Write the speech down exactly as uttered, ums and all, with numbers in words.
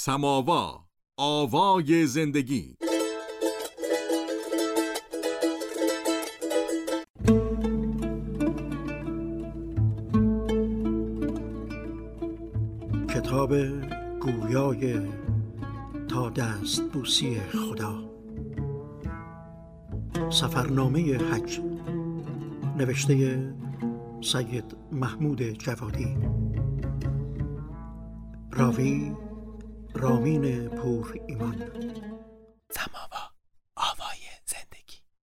سماوا، آوای زندگی. کتاب گویای تا دست بوسی خدا، سفرنامه حج، نوشته سید محمود جوادی، راوی رامین پور ایمان. سماوا.